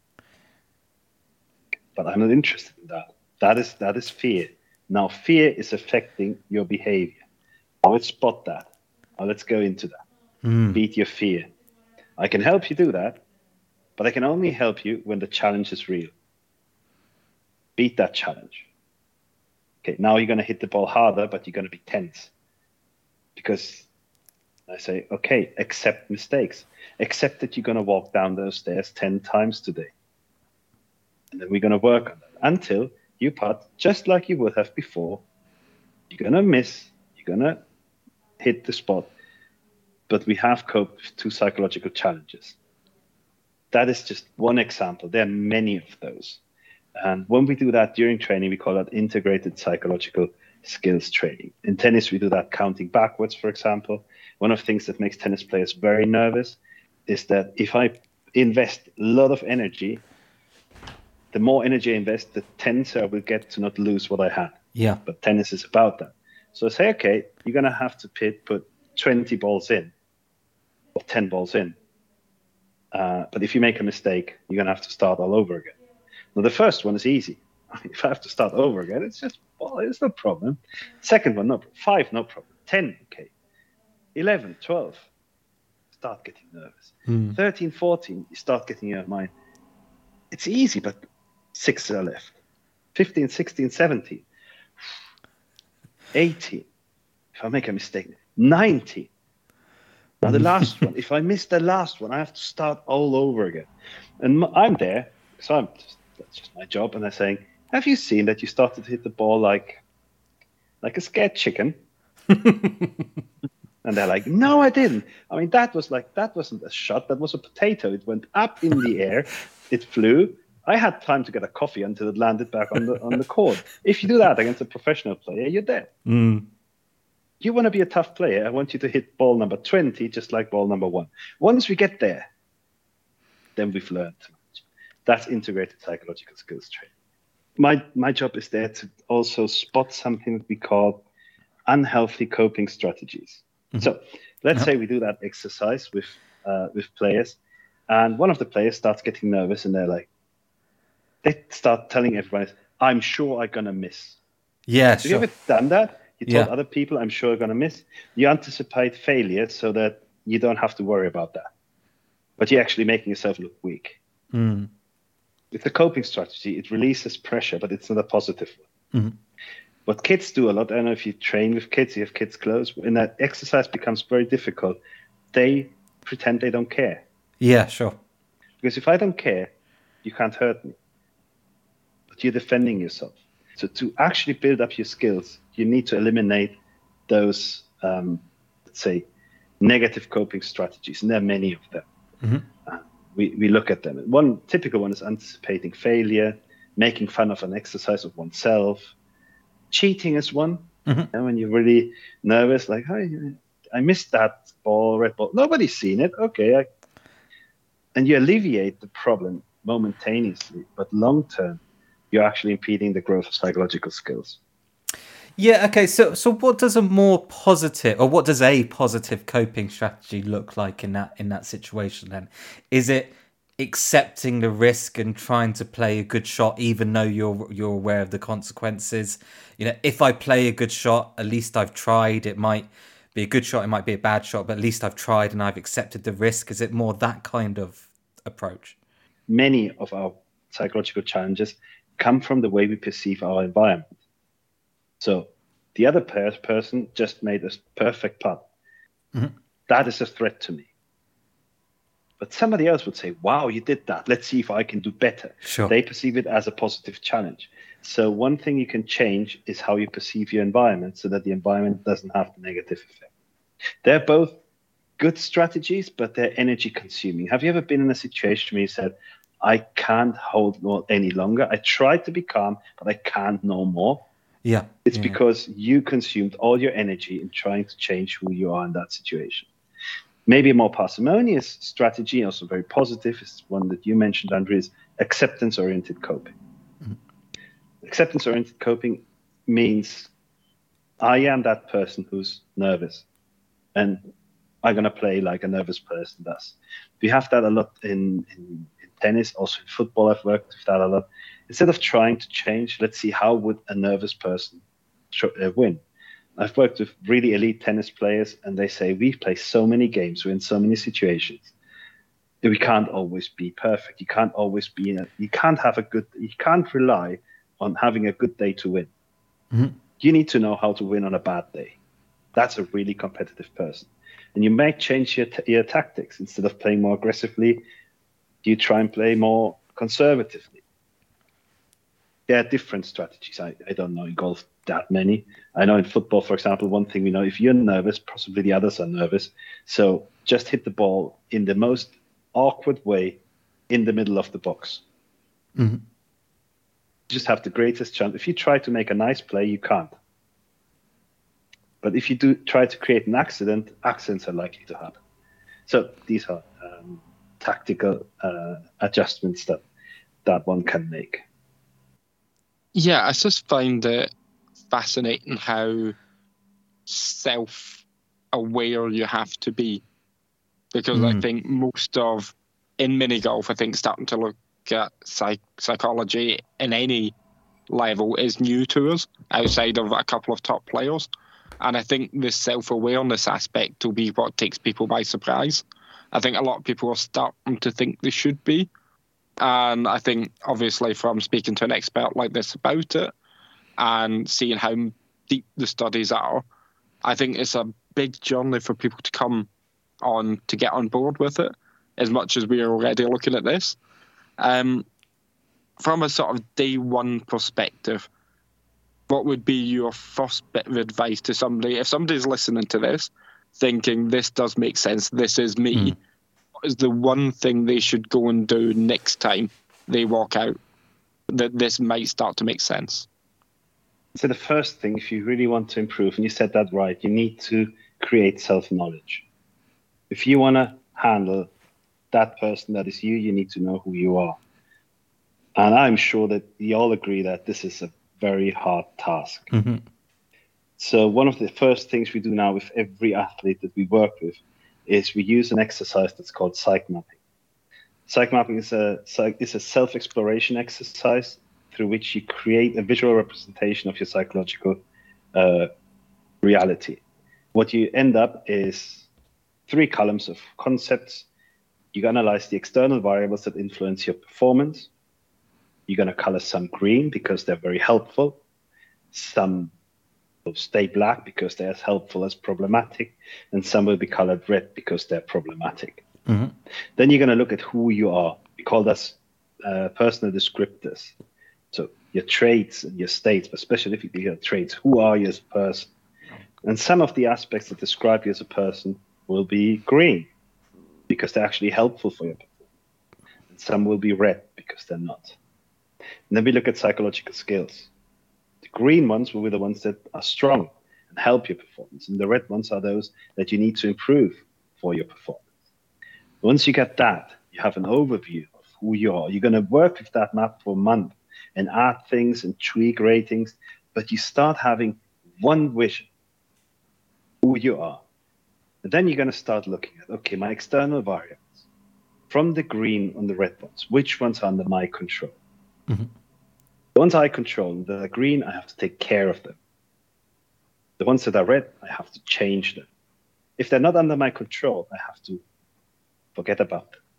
But I'm not interested in that. That is that is fear. Now fear is affecting your behavior. I would spot that. Now let's go into that. Mm. Beat your fear. I can help you do that, but I can only help you when the challenge is real. Beat that challenge. Okay, now you're going to hit the ball harder, but you're going to be tense. Because I say, okay, accept mistakes. Accept that you're going to walk down those stairs ten times today. And then we're going to work on that until you putt just like you would have before. You're going to miss. You're going to hit the spot. But we have coped with two psychological challenges. That is just one example. There are many of those. And when we do that during training, we call that integrated psychological skills training. In tennis, we do that counting backwards, for example. One of the things that makes tennis players very nervous is that if I invest a lot of energy, the more energy I invest, the tenser I will get to not lose what I had. Yeah. But tennis is about that. So I say, okay, you're going to have to put, put twenty balls in or ten balls in. Uh, but if you make a mistake, you're going to have to start all over again. Now, the first one is easy. If I have to start over again, it's just, well, it's no problem. Second one, no problem. Five, no problem. Ten, okay. Eleven, twelve, start getting nervous. Mm. Thirteen, fourteen, you start getting your mind. It's easy, but six are left. Fifteen, sixteen, seventeen. eighteen, if I make a mistake. nineteen. Now the last one, if I miss the last one, I have to start all over again. And I'm there, so I'm just, that's just my job. And they're saying, have you seen that you started to hit the ball like, like a scared chicken? And they're like, no, I didn't. I mean, that was like, that wasn't a shot. That was a potato. It went up in the air. It flew. I had time to get a coffee until it landed back on the on the court. If you do that against a professional player, you're dead. Mm. You want to be a tough player, I want you to hit ball number twenty, just like ball number one. Once we get there, then we've learned. That's integrated psychological skills training. My my job is there to also spot something that we call unhealthy coping strategies. Mm-hmm. So let's yep. say we do that exercise with uh, with players, and one of the players starts getting nervous, and they're like, they start telling everybody, I'm sure I'm going to miss. Yeah, Have sure. you ever done that? You told yeah. other people, I'm sure I'm going to miss. You anticipate failure so that you don't have to worry about that. But you're actually making yourself look weak. Mm. With the coping strategy, it releases pressure, but it's not a positive one. Mm-hmm. What kids do a lot, I don't know if you train with kids, you have kids close, when that exercise becomes very difficult, they pretend they don't care. Yeah, sure. Because if I don't care, you can't hurt me. But you're defending yourself. So to actually build up your skills, you need to eliminate those, um, let's say, negative coping strategies. And there are many of them. Mm-hmm. Uh, we, we look at them. One typical one is anticipating failure, making fun of an exercise of oneself. Cheating is one. Mm-hmm. And when you're really nervous, like, oh, I missed that ball, red ball. Nobody's seen it. Okay. I... And you alleviate the problem momentaneously, but long term, you're actually impeding the growth of psychological skills. Yeah, okay, so so what does a more positive, or what does a positive coping strategy look like in that in that situation then? Is it accepting the risk and trying to play a good shot even though you're you're aware of the consequences? You know, if I play a good shot, at least I've tried. It might be a good shot, it might be a bad shot, but at least I've tried and I've accepted the risk. Is it more that kind of approach? Many of our psychological challenges come from the way we perceive our environment. So the other per- person just made a perfect putt. Mm-hmm. That is a threat to me. But somebody else would say, wow, you did that. Let's see if I can do better. Sure. They perceive it as a positive challenge. So one thing you can change is how you perceive your environment so that the environment doesn't have the negative effect. They're both good strategies, but they're energy consuming. Have you ever been in a situation where you said, I can't hold no any longer. I tried to be calm, but I can't no more. Yeah. It's yeah. because you consumed all your energy in trying to change who you are in that situation. Maybe a more parsimonious strategy, also very positive, is one that you mentioned, Andrew, is acceptance-oriented coping. Mm-hmm. Acceptance-oriented coping means I am that person who's nervous, and I'm going to play like a nervous person does. We have that a lot in, in, in tennis, also in football. I've worked with that a lot. Instead of trying to change, let's see how would a nervous person tr- uh, win. I've worked with really elite tennis players, and they say we play so many games, we're in so many situations that we can't always be perfect. You can't always be in a, you can't have a good, you can't rely on having a good day to win. Mm-hmm. You need to know how to win on a bad day. That's a really competitive person. And you may change your, t- your tactics. Instead of playing more aggressively, you try and play more conservatively. There are different strategies. I, I don't know in golf that many. I know in football, for example, one thing we know, if you're nervous, possibly the others are nervous. So just hit the ball in the most awkward way in the middle of the box. Mm-hmm. You just have the greatest chance. If you try to make a nice play, you can't. But if you do try to create an accident, accidents are likely to happen. So these are um, tactical uh, adjustments that that one can make. Yeah, I just find it fascinating how self-aware you have to be. Because mm. I think most of, in mini golf, I think starting to look at psych- psychology in any level is new to us, outside of a couple of top players. And I think this self-awareness aspect will be what takes people by surprise. I think a lot of people are starting to think they should be. And I think, obviously, from speaking to an expert like this about it and seeing how deep the studies are, I think it's a big journey for people to come on, to get on board with it, as much as we are already looking at this. Um, from a sort of day one perspective, what would be your first bit of advice to somebody, if somebody's listening to this, thinking this does make sense, this is me, mm. what is the one thing they should go and do next time they walk out that this might start to make sense? So the first thing, if you really want to improve, and you said that right, you need to create self-knowledge. If you want to handle that person that is you, you need to know who you are. And I'm sure that you all agree that this is a very hard task. Mm-hmm. So one of the first things we do now with every athlete that we work with is we use an exercise that's called psych mapping. Psych mapping is a is a self-exploration exercise through which you create a visual representation of your psychological uh, reality. What you end up is three columns of concepts. You analyze the external variables that influence your performance. You're going to color some green because they're very helpful. Some will stay black because they're as helpful as problematic. And some will be colored red because they're problematic. Mm-hmm. Then you're going to look at who you are. We call this uh, personal descriptors. So your traits and your states, but specifically your traits. Who are you as a person? And some of the aspects that describe you as a person will be green because they're actually helpful for your performance. And some will be red because they're not. And then we look at psychological skills. The green ones will be the ones that are strong and help your performance. And the red ones are those that you need to improve for your performance. Once you get that, you have an overview of who you are. You're going to work with that map for a month and add things and tweak ratings, but you start having one vision, who you are. And then you're going to start looking at, okay, my external variables, from the green on the red ones, which ones are under my control? Mm-hmm. The ones I control, that are green, I have to take care of them. The ones that are red, I have to change them. If they're not under my control, I have to forget about them.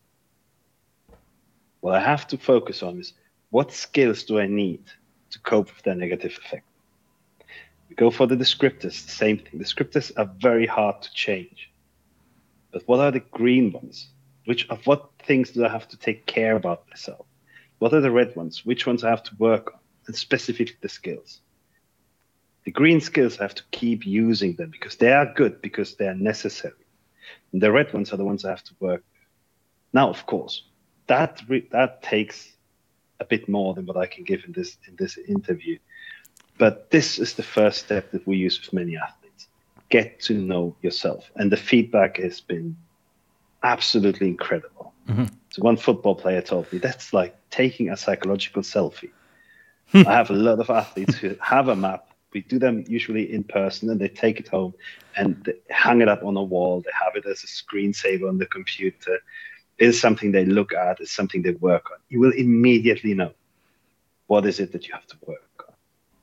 What I have to focus on is, what skills do I need to cope with their negative effect? We go for the descriptors, the same thing. Descriptors are very hard to change. But what are the green ones? Which of what things do I have to take care about myself? What are the red ones? Which ones I have to work on? And specifically the skills. The green skills, I have to keep using them because they are good, because they are necessary. And the red ones are the ones I have to work with. Now, of course, that re- that takes a bit more than what I can give in this in this interview. But this is the first step that we use with many athletes. Get to know yourself. And the feedback has been absolutely incredible. Mm-hmm. So one football player told me, that's like taking a psychological selfie. I have a lot of athletes who have a map. We do them usually in person, and they take it home and they hang it up on a wall. They have it as a screensaver on the computer. It's something they look at. It's something they work on. You will immediately know what is it that you have to work on.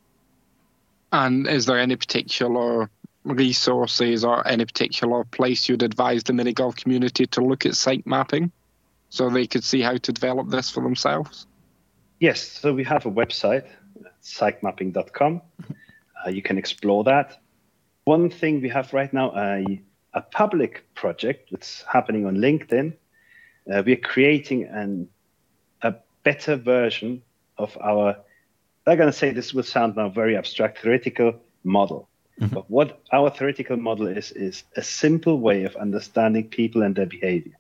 And is there any particular resources or any particular place you'd advise the mini golf community to look at psych mapping so they could see how to develop this for themselves? Yes, so we have a website, psych mapping dot com. Uh, you can explore that. One thing we have right now, a, a public project that's happening on LinkedIn. Uh, we're creating an, a better version of our, I'm going to say this will sound now very abstract, theoretical model. Mm-hmm. But what our theoretical model is, is a simple way of understanding people and their behavior.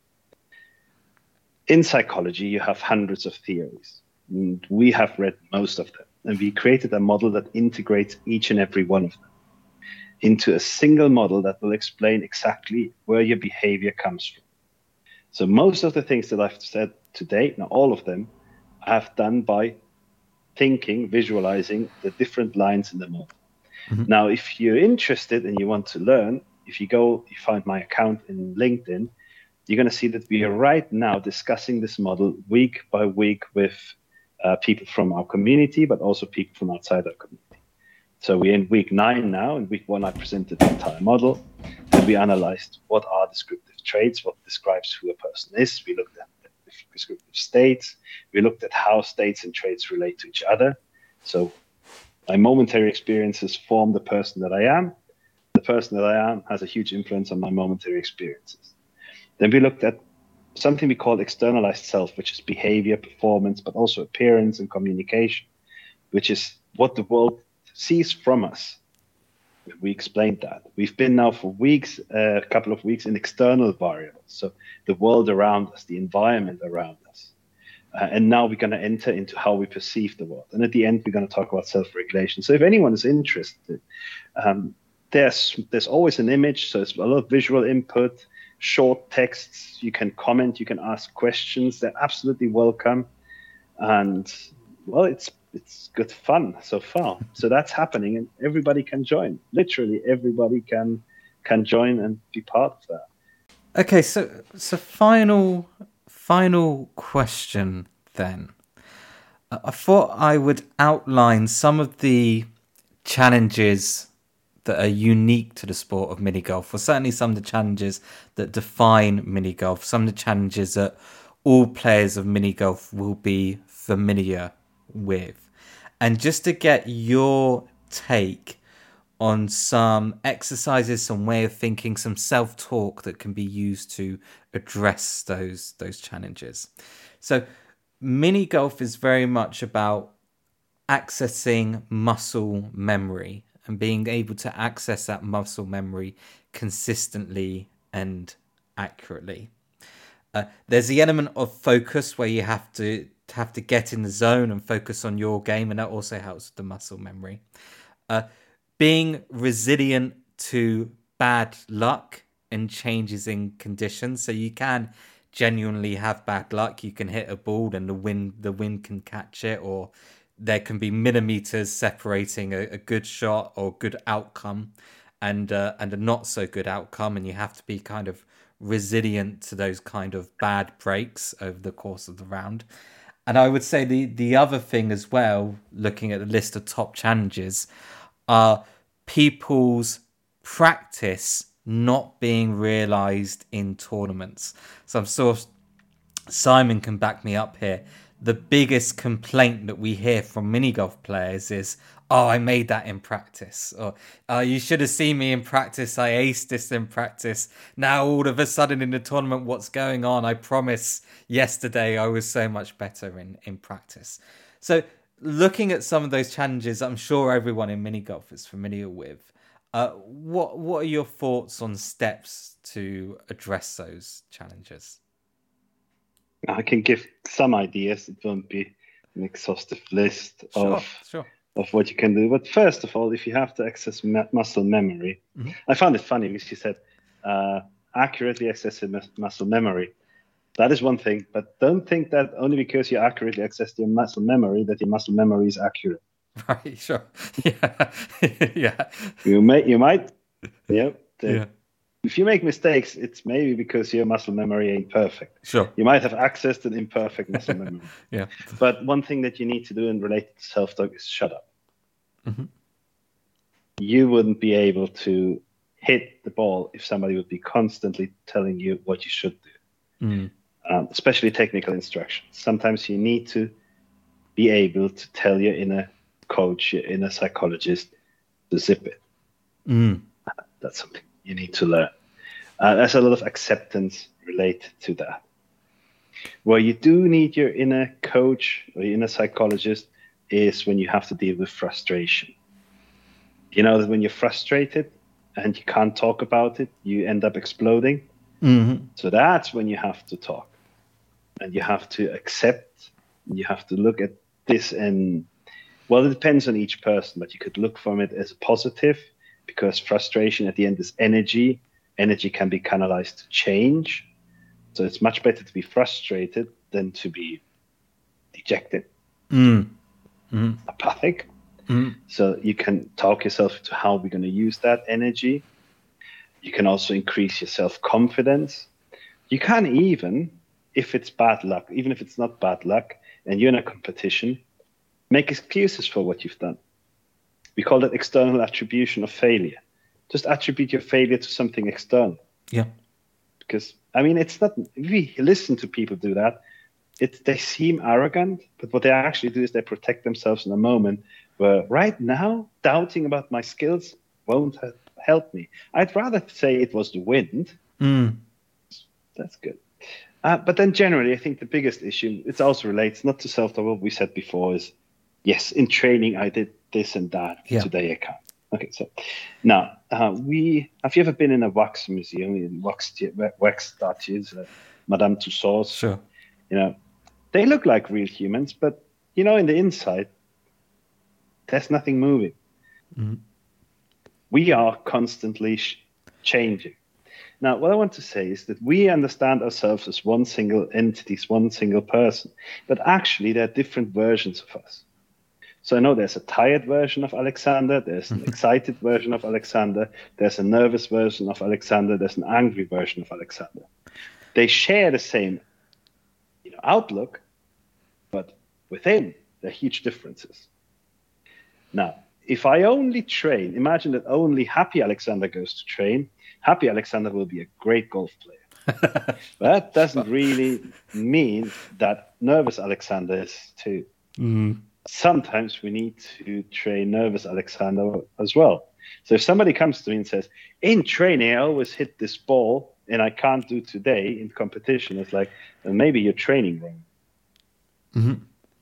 In psychology, you have hundreds of theories. And we have read most of them. And we created a model that integrates each and every one of them into a single model that will explain exactly where your behavior comes from. So most of the things that I've said today, now all of them, I have done by thinking, visualizing the different lines in the model. Mm-hmm. Now, if you're interested and you want to learn, if you go, you find my account in LinkedIn, you're going to see that we are right now discussing this model week by week with uh, people from our community, but also people from outside our community. So we're in week nine now. In week one, I presented the entire model, and we analyzed what are descriptive traits, what describes who a person is. We looked at the descriptive states. We looked at how states and traits relate to each other. So my momentary experiences form the person that I am. The person that I am has a huge influence on my momentary experiences. Then we looked at something we call externalized self, which is behavior, performance, but also appearance and communication, which is what the world sees from us. We explained that. We've been now for weeks, uh, a couple of weeks in external variables. So the world around us, the environment around us. Uh, and now we're going to enter into how we perceive the world. And at the end, we're going to talk about self-regulation. So if anyone is interested, um, there's there's always an image. So it's a lot of visual input, short texts. You can comment, you can ask questions. They're absolutely welcome. And, well, it's it's good fun so far. So that's happening, and everybody can join. Literally, everybody can can join and be part of that. Okay, so so final final question then. I thought I would outline some of the challenges that are unique to the sport of mini golf, or certainly some of the challenges that define mini golf, some of the challenges that all players of mini golf will be familiar with. And just to get your take on some exercises, some way of thinking, some self-talk that can be used to address those those challenges. So mini golf is very much about accessing muscle memory and being able to access that muscle memory consistently and accurately. Uh, there's the element of focus where you have to have to get in the zone and focus on your game, and that also helps with the muscle memory. Uh, being resilient to bad luck and changes in conditions, so you can genuinely have bad luck. You can hit a ball and the wind the wind can catch it, or there can be millimeters separating a, a good shot or good outcome and uh, and a not so good outcome, and you have to be kind of resilient to those kind of bad breaks over the course of the round. And I would say the the other thing as well, looking at the list of top challenges, are people's practice not being realized in tournaments. So I'm sure Simon can back me up here. The biggest complaint that we hear from mini golf players is, oh, I made that in practice. Or, oh, you should have seen me in practice. I aced this in practice. Now, all of a sudden in the tournament, what's going on? I promise yesterday I was so much better in, in practice. So looking at some of those challenges, I'm sure everyone in mini golf is familiar with. Uh, what, what are your thoughts on steps to address those challenges? I can give some ideas. It won't be an exhaustive list Sure, of sure. of what you can do. But first of all, if you have to access ma- muscle memory, Mm-hmm. I found it funny because you said uh, accurately accessing mus- muscle memory. That is one thing, but don't think that only because you accurately access your muscle memory that your muscle memory is accurate. Right, sure. Yeah. yeah. You may, you might, yeah. the- Yeah. If you make mistakes, it's maybe because your muscle memory ain't perfect. Sure. You might have accessed an imperfect muscle memory. Yeah. But one thing that you need to do in related to self-talk is shut up. Mm-hmm. You wouldn't be able to hit the ball if somebody would be constantly telling you what you should do, Mm. um, especially technical instructions. Sometimes you need to be able to tell your inner coach, your inner psychologist to zip it. Mm. That's something you need to learn. Uh, there's a lot of acceptance related to that. Where you do need your inner coach or your inner psychologist is when you have to deal with frustration. You know that when you're frustrated and you can't talk about it, you end up exploding. Mm-hmm. So that's when you have to talk. And you have to accept, you have to look at this and, well, it depends on each person, but you could look from it as a positive, because frustration at the end is energy. Energy can be canalized to change. So it's much better to be frustrated than to be dejected, Mm. Mm. apathic. Mm. So you can talk yourself into how we're going to use that energy. You can also increase your self-confidence. You can even, if it's bad luck, even if it's not bad luck, and you're in a competition, make excuses for what you've done. We call that external attribution of failure. Just attribute your failure to something external. Yeah. Because, I mean, it's not, if we listen to people do that, it, they seem arrogant, but what they actually do is they protect themselves in a moment where right now, doubting about my skills won't ha- help me. I'd rather say it was the wind. Mm. That's good. Uh, but then generally, I think the biggest issue, it also relates not to self-talk, what we said before is, yes, in training, I did this and that. Yeah. Today I can't. Okay, so now, uh, we have you ever been in a wax museum, in wax, wax statues, uh, Madame Tussauds? Sure. You know, they look like real humans, but, you know, in the inside, there's nothing moving. Mm-hmm. We are constantly sh- changing. Now, what I want to say is that we understand ourselves as one single entity, as one single person, but actually there are different versions of us. So I know there's a tired version of Alexander, there's an excited version of Alexander, there's a nervous version of Alexander, there's an angry version of Alexander. They share the same, you know, outlook, but within there are huge differences. Now, if I only train, imagine that only happy Alexander goes to train, happy Alexander will be a great golf player. That doesn't really mean that nervous Alexander is too. Mm. Sometimes we need to train nervous Alexander as well. So if somebody comes to me and says, in training, I always hit this ball and I can't do today in competition, it's like, well, maybe you're training wrong. Mm-hmm.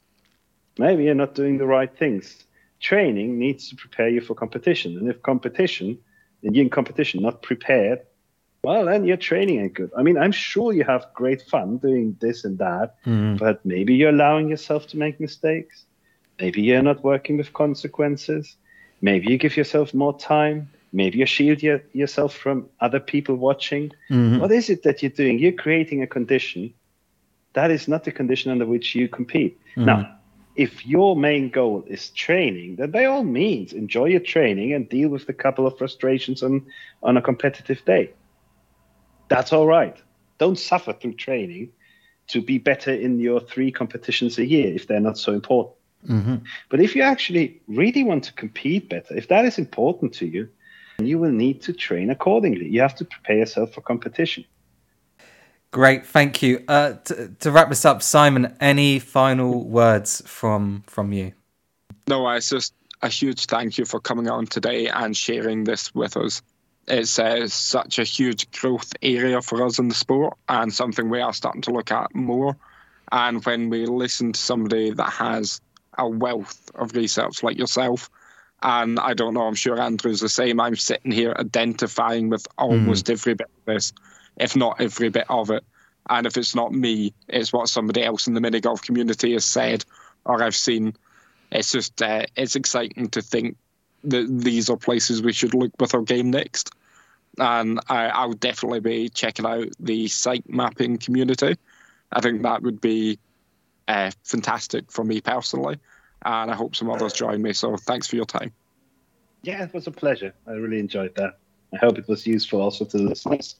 Maybe you're not doing the right things. Training needs to prepare you for competition. And if competition, and you're in competition not prepared, well, then your training ain't good. I mean, I'm sure you have great fun doing this and that, Mm. but maybe you're allowing yourself to make mistakes. Maybe you're not working with consequences. Maybe you give yourself more time. Maybe you shield your, yourself from other people watching. Mm-hmm. What is it that you're doing? You're creating a condition that is not the condition under which you compete. Mm-hmm. Now, if your main goal is training, then by all means enjoy your training and deal with the couple of frustrations on, on a competitive day. That's all right. Don't suffer through training to be better in your three competitions a year if they're not so important. Mm-hmm. But if you actually really want to compete better, if that is important to you, you will need to train accordingly. You have to prepare yourself for competition. Great, thank you. Uh, t- to wrap this up, Simon, any final words from from you? No, it's just a huge thank you for coming on today and sharing this with us. It's uh, such a huge growth area for us in the sport and something we are starting to look at more. And when we listen to somebody that has a wealth of research like yourself, and I don't know, I'm sure Andrew's the same, I'm sitting here identifying with almost mm. every bit of this, if not every bit of it. And if it's not me, it's what somebody else in the mini golf community has said or I've seen. It's just, uh, it's exciting to think that these are places we should look with our game next. And I, I would definitely be checking out the site mapping community. I think that would be uh, fantastic for me personally. And I hope some others join me. So thanks for your time. Yeah, it was a pleasure. I really enjoyed that. I hope it was useful also to the listeners.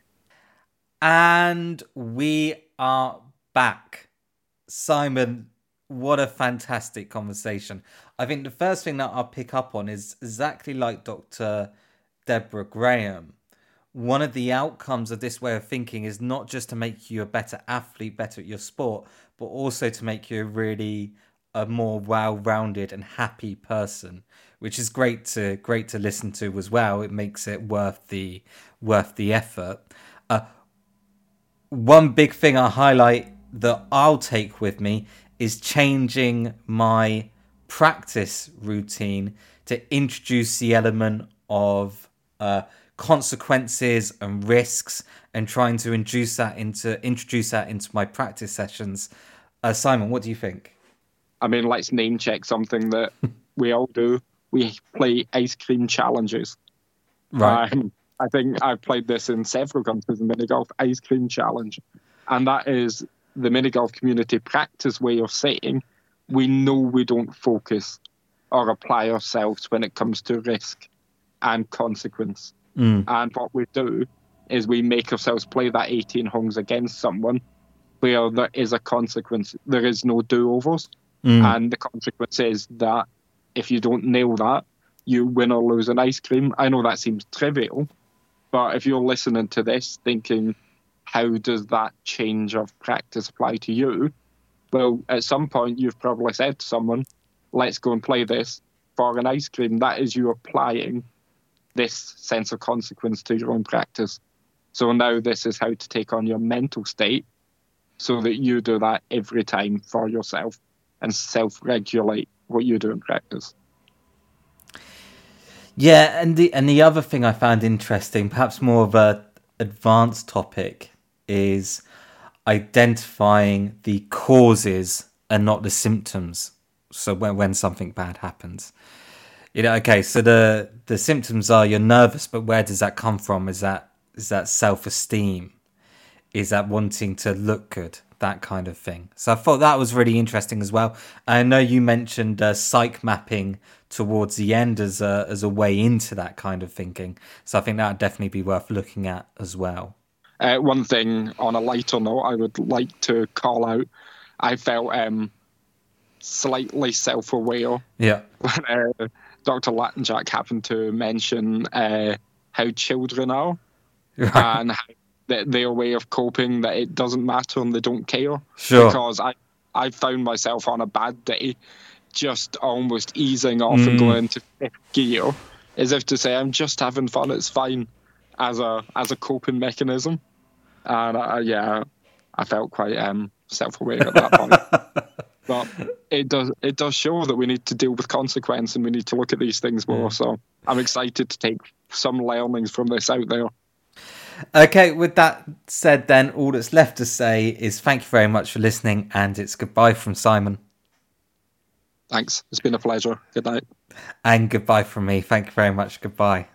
And we are back. Simon, what a fantastic conversation. I think the first thing that I'll pick up on is exactly like Doctor Deborah Graham. One of the outcomes of this way of thinking is not just to make you a better athlete, better at your sport, but also to make you a really a more well-rounded and happy person, which is great to great to listen to as well. It makes it worth the worth the effort. Uh, one big thing I highlight that I'll take with me is changing my practice routine to introduce the element of uh, consequences and risks, and trying to introduce that into introduce that into my practice sessions. Uh, Simon, what do you think? I mean, let's name check something that we all do. We play ice cream challenges. Right. Um, I think I've played this in several countries in mini golf, ice cream challenge. And that is the mini golf community practice way of saying we know we don't focus or apply ourselves when it comes to risk and consequence. Mm. And what we do is we make ourselves play that eighteen holes against someone where there is a consequence. There is no do-overs. Mm. And the consequence is that if you don't nail that, you win or lose an ice cream. I know that seems trivial, but if you're listening to this thinking, how does that change of practice apply to you? Well, at some point you've probably said to someone, let's go and play this for an ice cream. That is you applying this sense of consequence to your own practice. So now this is how to take on your mental state so that you do that every time for yourself and self-regulate what you do in practice. Yeah, and the and the other thing I found interesting, perhaps more of a advanced topic, is identifying the causes and not the symptoms. So when when something bad happens, you know, okay, so the the symptoms are you're nervous, but where does that come from? Is that is that self-esteem? Is that wanting to look good? That kind of thing. So I thought that was really interesting as well. I know you mentioned uh, psych mapping towards the end as a, as a way into that kind of thinking. So I think that would definitely be worth looking at as well. Uh, one thing on a lighter note I would like to call out, I felt um, slightly self-aware yeah. when uh, Doctor Lattenjack happened to mention uh, how children are right. and how their way of coping, that it doesn't matter and they don't care. Sure. Because I, I found myself on a bad day just almost easing off mm. and going into fifth gear, as if to say, I'm just having fun, it's fine, as a as a coping mechanism. And uh, yeah, I felt quite um, self-aware at that point. But it does it does show that we need to deal with consequence and we need to look at these things more. Mm. So I'm excited to take some learnings from this out there. Okay, with that said then, all that's left to say is thank you very much for listening, and it's goodbye from Simon. Thanks. It's been a pleasure. Good night. And goodbye from me. Thank you very much. Goodbye.